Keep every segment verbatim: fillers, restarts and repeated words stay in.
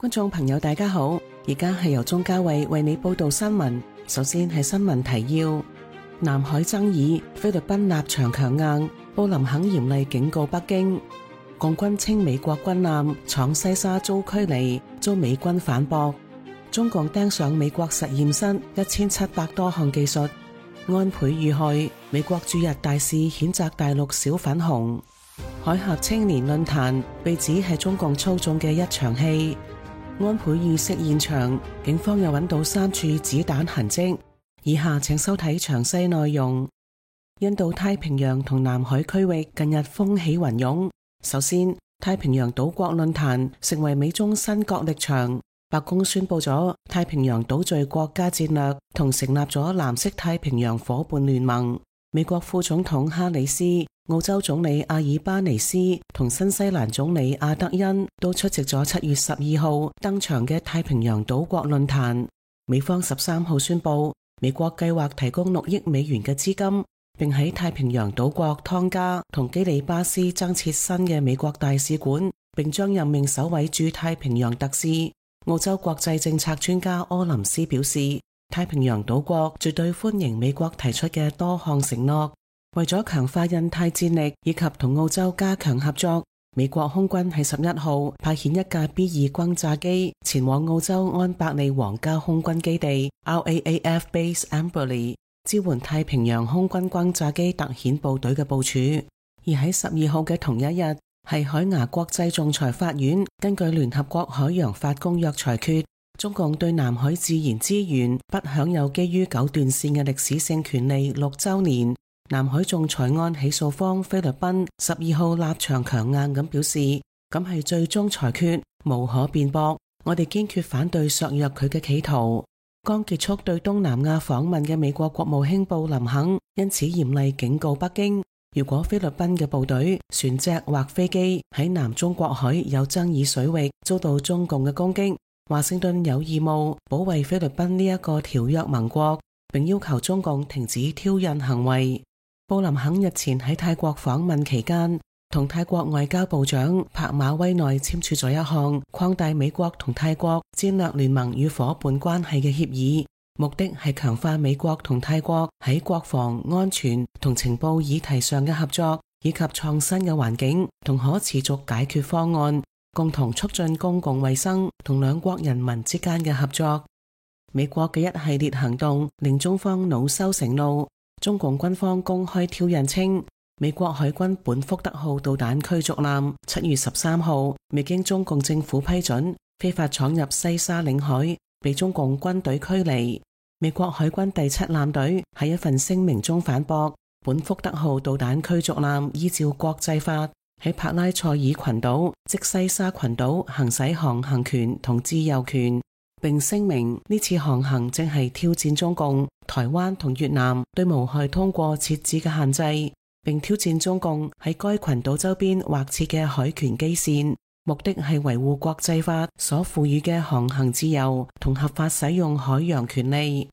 觀眾朋友大家好，而家係由鍾嘉慧為你報道新聞。首先係新聞提要：南海爭議，菲律賓立場強硬，布林肯嚴厲警告北京。共軍稱美國軍艦闖西沙遭驅離，遭美軍反駁。中共盯上美國實驗室一千七百多項技術。安倍遇害，美國駐日大使譴責大陸小粉紅。海峽青年論壇被指係中共操縱嘅一場戲。安倍遇刺現場，警方又揾到三處子彈痕跡。以下請收睇詳細內容。印度太平洋同南海區域近日風起雲湧。首先，太平洋島國論壇成為美中新角力場。白宮宣布咗太平洋島嶼國家戰略，同成立咗藍色太平洋夥伴聯盟。美國副總統哈里斯、澳洲總理阿爾巴尼斯同新西蘭總理阿德恩都出席咗七月十二號登場嘅太平洋島國論壇。美方十三號宣布，美國計劃提供六億美元嘅資金，並喺太平洋島國湯加同基里巴斯增設新嘅美國大使館，並將任命首位駐太平洋特使。澳洲國際政策專家柯林斯表示，太平洋島國絕對歡迎美國提出嘅多項承諾。為咗強化印太戰力以及同澳洲加強合作，美國空軍喺十一號派遣一架 B 二轟炸機前往澳洲安伯利皇家空軍基地 R A A F Base Amberley 支援太平洋空軍轟炸機特遣部隊嘅部署。而喺十二號嘅同一日，係海牙國際仲裁法院根據聯合國海洋法公約裁決，中共對南海自然資源不享有基於九段線嘅歷史性權利六週年。南海仲裁案起訴方菲律賓十二號立場強硬咁表示，咁係最終裁決，無可辯駁，我哋堅決反對削弱佢嘅企圖。剛結束對東南亞訪問嘅美國國務卿布林肯因此嚴厲警告北京，如果菲律賓嘅部隊、船隻或飛機喺南中國海有爭議水域遭到中共嘅攻擊，華盛頓有義務保衛菲律賓呢一個條約盟國，並要求中共停止挑釁行為。布林肯日前喺泰國訪問期間，同泰國外交部長帕馬威內簽署咗一項擴大美國同泰國戰略聯盟與夥伴關係嘅協議，目的係強化美國同泰國喺國防安全同情報議題上嘅合作，以及創新嘅環境同可持續解決方案，共同促進公共衛生同兩國人民之間嘅合作。美國嘅一系列行動令中方惱羞成怒。中共軍方公開挑釁稱，美國海軍本福德號導彈驅逐艦七月十三號未經中共政府批准，非法闖入西沙領海，被中共軍隊驅離。美國海軍第七艦隊喺一份聲明中反駁，本福德號導彈驅逐艦依照國際法喺帕拉塞爾群島即西沙群島行使航行權同自由權，並聲明呢次航行正係挑戰中共、台灣同越南對無害通過設置嘅限制，並挑戰中共喺該群島周邊劃設嘅海權基線，目的係維護國際法所賦予嘅航行自由同合法使用海洋權利。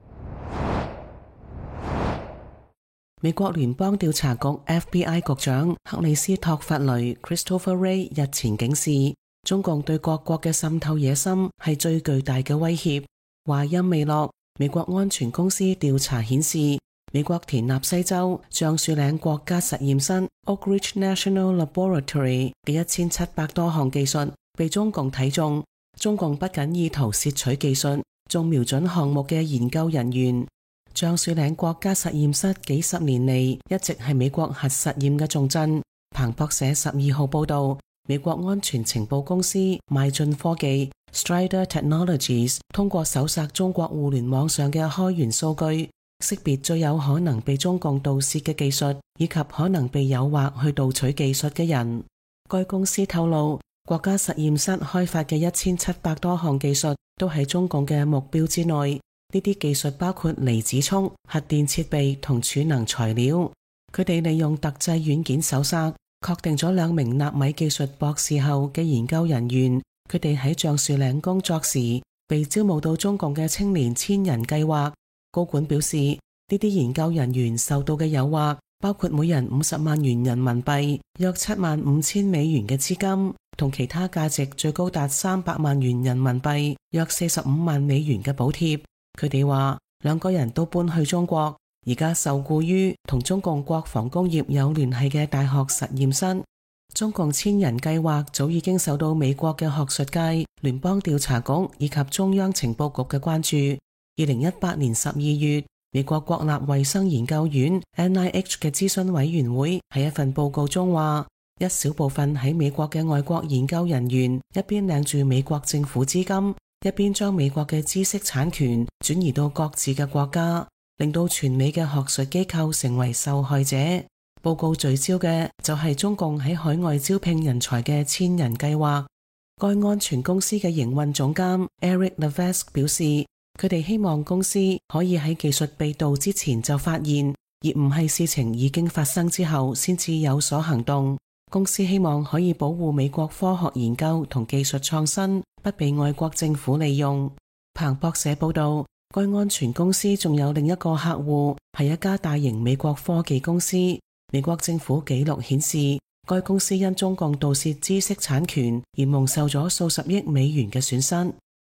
美國聯邦調查局 F B I 局長克里斯托弗雷 Christopher Wray 日前警示，中共對各國嘅滲透野心係最巨大嘅威脅。話音未落，美國安全公司調查顯示，美國田納西州橡樹嶺國家實驗室 Oak Ridge National Laboratory 嘅一千七百多項技術被中共睇中。中共不僅意圖竊取技術，仲瞄準項目嘅研究人員。橡樹嶺國家實驗室幾十年嚟一直係美國核實驗嘅重鎮。彭博社十二號報道，美國安全情報公司邁進科技 Strider Technologies 通過搜索中國互聯網上嘅開源數據，識別最有可能被中共盜竊嘅技術，以及可能被誘惑去盜取技術嘅人。該公司透露，國家實驗室開發嘅一千七百多項技術都喺中共嘅目標之內。呢啲技術包括離子束、核電設備同儲能材料。佢哋利用特製軟件搜索，確定咗兩名納米技術博士後嘅研究人員，佢哋喺橡樹嶺工作時被招募到中共嘅青年千人計劃。高管表示，呢啲研究人員受到嘅誘惑包括每人五十萬元人民幣，約七萬五千美元嘅資金， 同其他價值最高達三百萬元人民幣，約四十五萬美元嘅補貼。佢哋話兩個人都搬去中國，而家受雇於同中共國防工業有聯繫嘅大學實驗室。中共千人計劃早已經受到美國嘅學術界、聯邦調查局以及中央情報局嘅關注。二零一八年十二月，美國國立衛生研究院 N I H 嘅諮詢委員會喺一份報告中話，一小部分喺美國嘅外國研究人員一邊領住美國政府資金，一邊將美國嘅知識產權轉移到各自嘅國家，令到全美嘅學術機構成為受害者。報告聚焦嘅就係中共喺海外招聘人才嘅千人計劃。該安全公司嘅營運總監 Eric Levesque 表示，佢哋希望公司可以喺技術被盜之前就發現，而唔係事情已經發生之後先至有所行動。公司希望可以保護美國科學研究同技術創新不被外國政府利用。彭博社報道，該安全公司仲有另一個客戶係一家大型美國科技公司。美國政府記錄顯示，該公司因中共盜竊知識產權而蒙受咗數十億美元嘅損失。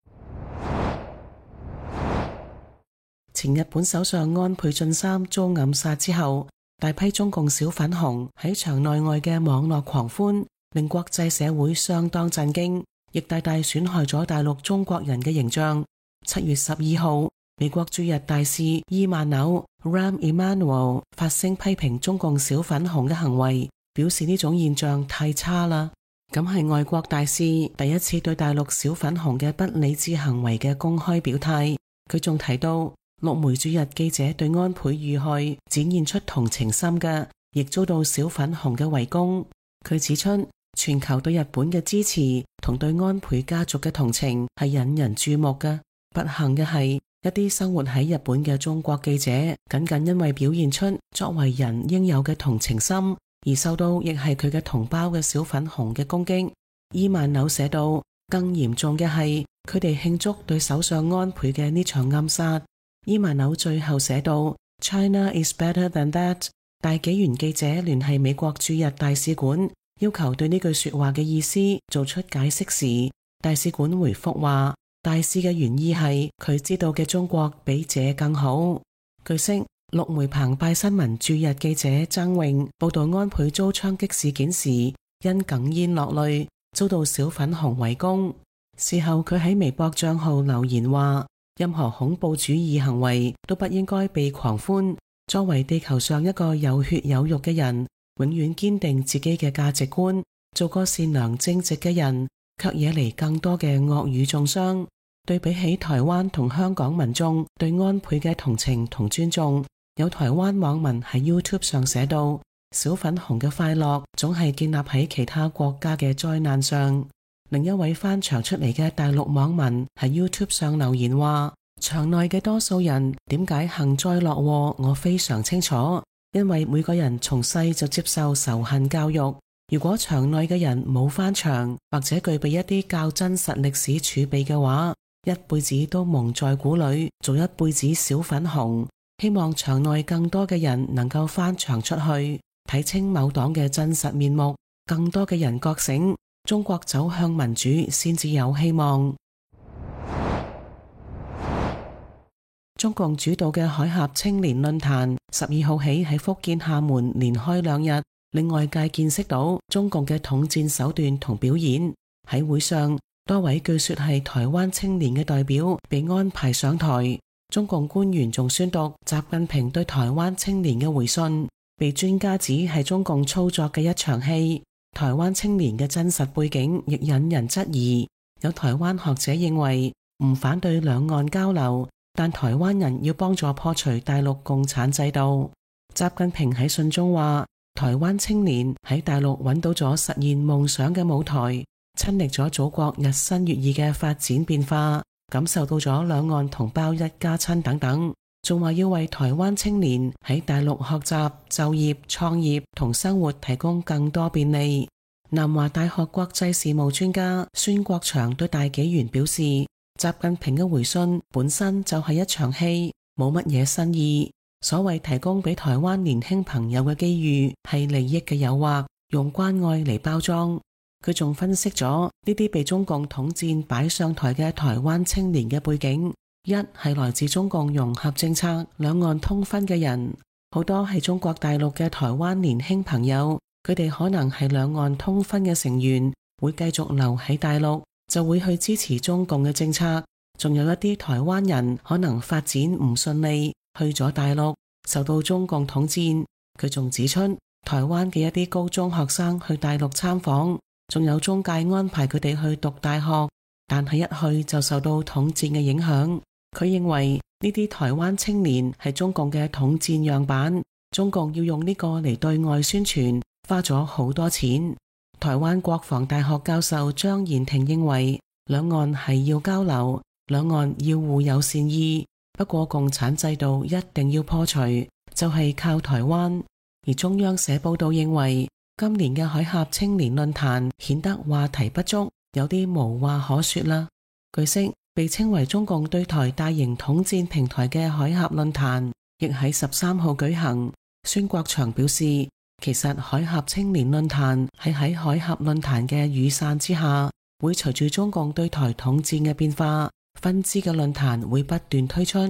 前日本首相安倍晉三遭暗殺之後，大批中共小粉紅喺場內外嘅網絡狂歡，令國際社會相當震驚，亦大大損害咗大陸中國人嘅形象。七月十二號，美國駐日大使伊曼紐 Rahm Emanuel 發聲批評中共小粉紅嘅行為，表示呢種現象太差啦。咁係外國大使第一次對大陸小粉紅嘅不理智行為嘅公開表態。佢仲提到，陸媒駐日記者對安倍遇害展現出同情心嘅，亦遭到小粉紅嘅圍攻。佢指出，全球對日本嘅支持同對安倍家族嘅同情係引人注目嘅。不幸嘅係，一啲生活喺日本嘅中國記者僅僅因為表現出作為人應有嘅同情心，而受到亦係佢嘅同胞嘅小粉紅嘅攻擊。伊曼紐寫道，更嚴重嘅係佢哋慶祝對首相安倍嘅呢場暗殺。伊曼紐最後寫道 China is better than that。 大紀元記者聯繫美國駐日大使館，要求對呢句說話嘅意思做出解釋時，大使館回覆話，大使嘅原意係佢知道嘅中國比這更好。據悉，陸媒澎湃新聞駐日記者曾穎報道安倍遭槍擊事件時，因哽咽落淚，遭到小粉紅圍攻。事後佢喺微博賬號留言話，任何恐怖主義行為都不應該被狂歡。作為地球上一個有血有肉嘅人，永遠堅定自己嘅價值觀，做個善良正直嘅人，卻惹嚟更多嘅惡語中傷。對比起台灣同香港民眾對安倍嘅同情同尊重，有台灣網民喺 YouTube 上寫道，小粉紅嘅快樂總係建立喺其他國家嘅災難上。另一位翻牆出嚟嘅大陸網民喺 YouTube 上留言話，場內嘅多數人點解幸災樂禍，我非常清楚，因為每個人從細就接受仇恨教育。如果場內嘅人冇翻牆，或者具備一啲較真實歷史儲備嘅話，一輩子都蒙在鼓裏，做一輩子小粉紅。希望場內更多嘅人能夠翻牆出去，睇清某黨嘅真實面目，更多嘅人覺醒，中國走向民主先至有希望。中共主導嘅海峽青年論壇十二號起喺福建廈門連開兩日，令外界見識到中共嘅統戰手段同表演。喺會上，多位據說係台灣青年嘅代表被安排上台，中共官員仲宣讀習近平對台灣青年嘅回信，被專家指係中共操作嘅一場戲。台灣青年嘅真實背景亦引人質疑，有台灣學者認為唔反對兩岸交流，但台灣人要幫助破除大陸共產制度。習近平喺信中話，台灣青年喺大陸揾到咗實現夢想嘅舞台，親歷咗祖國日新月異嘅發展變化，感受到咗兩岸同胞一家親等等，仲話要為台灣青年喺大陸學習、就業、創業同生活提供更多便利。南華大學國際事務專家孫國祥對大紀元表示，習近平嘅回信本身就係一場戲，冇乜嘢新意。所謂提供俾台灣年輕朋友嘅機遇係利益嘅誘惑，用關愛嚟包裝。 佢仲分析咗呢啲被中共統戰擺上台嘅台灣青年嘅背景，一係來自中共融合政策兩岸通婚嘅人，好多係中國大陸嘅台灣年輕朋友，佢哋可能係兩岸通婚嘅成員，會繼續留喺大陸，就會去支持中共嘅政策。仲有一啲台灣人可能發展唔順利，去咗大陸，受到中共統戰。佢仲指出，台灣嘅一啲高中學生去大陸參訪，仲有中介安排佢哋去讀大學，但係一去就受到統戰嘅影響。佢認為呢啲台灣青年係中共嘅統戰樣板，中共要用呢個嚟對外宣傳，花咗好多錢。台灣國防大學教授張延廷認為，兩岸係要交流，兩岸要互有善意，不過共產制度一定要破除，就係靠台灣。而中央社報道認為，今年嘅海峽青年論壇顯得話題不足，有啲無話可說啦。據悉，被稱為中共對台大型統戰平台嘅海峽論壇，亦喺十三號舉行。孫國祥表示，其實海峽青年論壇係喺海峽論壇嘅雨傘之下，會隨住中共對台統戰嘅變化，分支嘅論壇會不斷推出。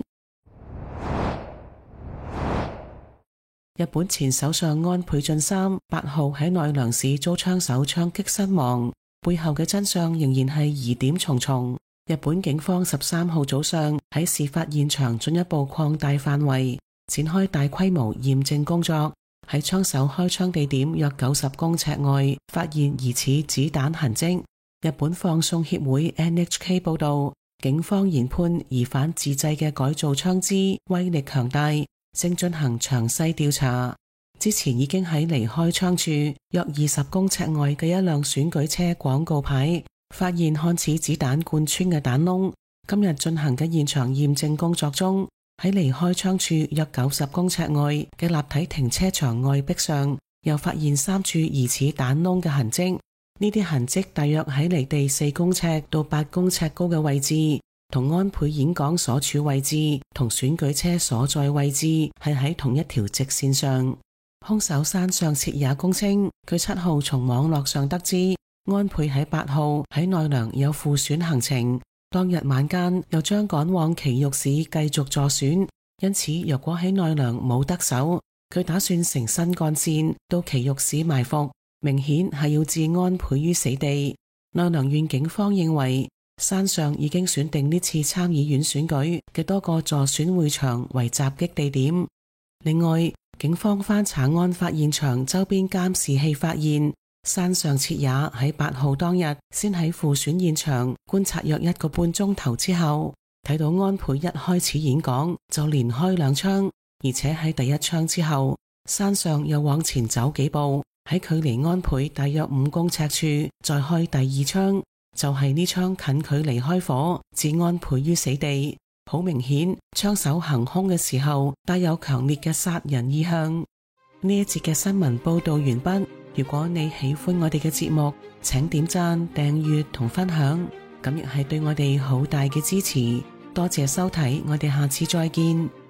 日本前首相安倍晉三八號喺奈良市遭槍手槍擊身亡，背後嘅真相仍然係疑點重重。日本警方十三號早上喺事發現場進一步擴大範圍，展開大規模驗證工作，喺槍手開槍地點約九十公尺外發現疑似子彈痕跡。日本放送協會 N H K 報道，警方研判疑犯自製嘅改造槍支威力強大，正進行詳細調查。之前已經喺離開槍處約二十公尺外嘅一輛選舉車廣告牌發現看似子彈貫穿嘅彈窿。今日進行嘅現場驗證工作中，喺離開槍處約九十公尺外嘅立體停車場外壁上又發現三處疑似彈窿嘅痕跡。呢啲痕跡大約喺離地四公尺到八公尺高嘅位置，同安倍演講所處位置同選舉車所在位置係喺同一條直線上。兇手山上徹也供稱，佢七號從網絡上得知安倍喺八號喺奈良有輔選行程，當日晚間又將趕往埼玉市繼續助選，因此若果喺奈良冇得手，佢打算乘新幹線到埼玉市埋伏，明顯係要置安倍於死地。奈良縣警方認為，山上已經選定呢次參議院選舉嘅多個助選會場為襲擊地點。另外，警方翻查案發現場周邊監視器，發現山上徹也喺八號當日先喺輔選現場觀察約一個半鐘頭之後，睇到安倍一開始演講就連開兩槍，而且喺第一槍之後，山上又往前走幾步，喺距離安倍大約五公尺處再開第二槍，就係呢槍近距離開火，置安倍於死地。好明顯，槍手行兇嘅時候帶有強烈嘅殺人意向。呢一節嘅新聞報道完畢。如果你喜歡我哋嘅節目，請點讚、訂閱同分享，咁亦係對我哋好大嘅支持。多謝收睇，我哋下次再見。